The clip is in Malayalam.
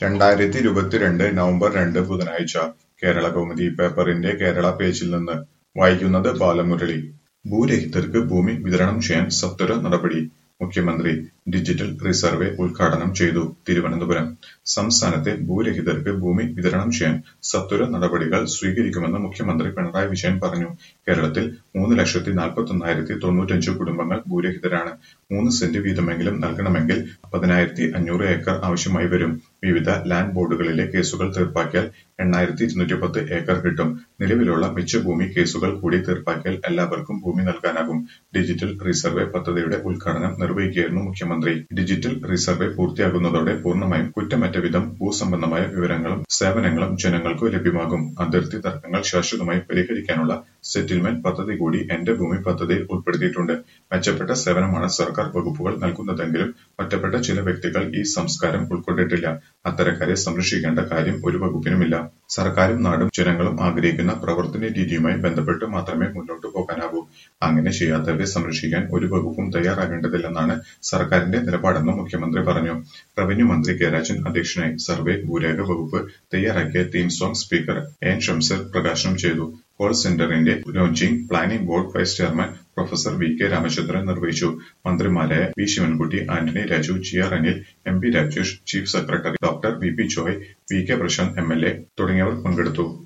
2022 നവംബർ 2 ബുധനാഴ്ച കേരളകൗമുദി പേപ്പറിന്റെ കേരള പേജിൽ നിന്ന് വായിക്കുന്നത് ബാലമുരളി. ഭൂരഹിതർക്ക് ഭൂമി വിതരണം ചെയ്യാൻ സത്വര നടപടി. മുഖ്യമന്ത്രി ഡിജിറ്റൽ റിസർവേ ഉദ്ഘാടനം ചെയ്തു. തിരുവനന്തപുരം സംസ്ഥാനത്തെ ഭൂരഹിതർക്ക് ഭൂമി വിതരണം ചെയ്യാൻ സത്വര നടപടികൾ സ്വീകരിക്കുമെന്ന് മുഖ്യമന്ത്രി പിണറായി വിജയൻ പറഞ്ഞു. കേരളത്തിൽ 3,41,095 കുടുംബങ്ങൾ ഭൂരഹിതരാണ്. 3 സെന്റ് വീതമെങ്കിലും നൽകണമെങ്കിൽ 10,500 ഏക്കർ ആവശ്യമായി വരും. വിവിധ ലാൻഡ് ബോർഡുകളിലെ കേസുകൾ തീർപ്പാക്കിയാൽ 8,210 ഏക്കർ കിട്ടും. നിലവിലുള്ള മിച്ചഭൂമി കേസുകൾ കൂടി തീർപ്പാക്കിയാൽ എല്ലാവർക്കും ഭൂമി നൽകാനാകും. ഡിജിറ്റൽ റിസർവേ പദ്ധതിയുടെ ഉദ്ഘാടനം നിർവഹിക്കുകയായിരുന്നു മുഖ്യമന്ത്രി. ഡിജിറ്റൽ റിസർവേ പൂർത്തിയാകുന്നതോടെ പൂർണ്ണമായും കുറ്റമറ്റ വിധം ഭൂസംബന്ധമായ വിവരങ്ങളും സേവനങ്ങളും ജനങ്ങൾക്കു ലഭ്യമാകും. അതിർത്തി തർക്കങ്ങൾ ശാശ്വതമായി പരിഹരിക്കാനുള്ള സെറ്റിൽമെന്റ് പദ്ധതി കൂടി എന്റെ ഭൂമി പദ്ധതിയിൽ ഉൾപ്പെടുത്തിയിട്ടുണ്ട്. മെച്ചപ്പെട്ട സേവനമാണ് സർക്കാർ വകുപ്പുകൾ നൽകുന്നതെങ്കിലും ഒറ്റപ്പെട്ട ചില വ്യക്തികൾ ഈ സംസ്കാരം ഉൾക്കൊണ്ടിട്ടില്ല. അത്തരക്കാരെ സംരക്ഷിക്കേണ്ട കാര്യം ഒരു വകുപ്പിനുമില്ല. സർക്കാരും നാടും ജനങ്ങളും ആഗ്രഹിക്കുന്ന പ്രവർത്തന രീതിയുമായി ബന്ധപ്പെട്ട് മാത്രമേ മുന്നോട്ടു പോകാനാകൂ. അങ്ങനെ ചെയ്യാത്തവരെ സംരക്ഷിക്കാൻ ഒരു വകുപ്പും തയ്യാറാകേണ്ടതില്ലെന്നാണ് സർക്കാരിന്റെ നിലപാടെന്നും മുഖ്യമന്ത്രി പറഞ്ഞു. റവന്യൂ മന്ത്രി കെ രാജൻ അധ്യക്ഷനായി. സർവേ ഭൂരേഖ വകുപ്പ് തയ്യാറാക്കിയ theme song speaker N Shamseer പ്രകാശനം ചെയ്തു. കോൾ സെന്ററിന്റെ launching planning board vice chairman professor V K Ramachandran നിർവഹിച്ചു. മന്ത്രിമാരായ V Sivankutty, Antony Raju, G R Anil, M P Rajesh, chief secretary doctor V P Joy, V K Prasanth MLA തുടങ്ങിയവർ പങ്കെടുത്തു.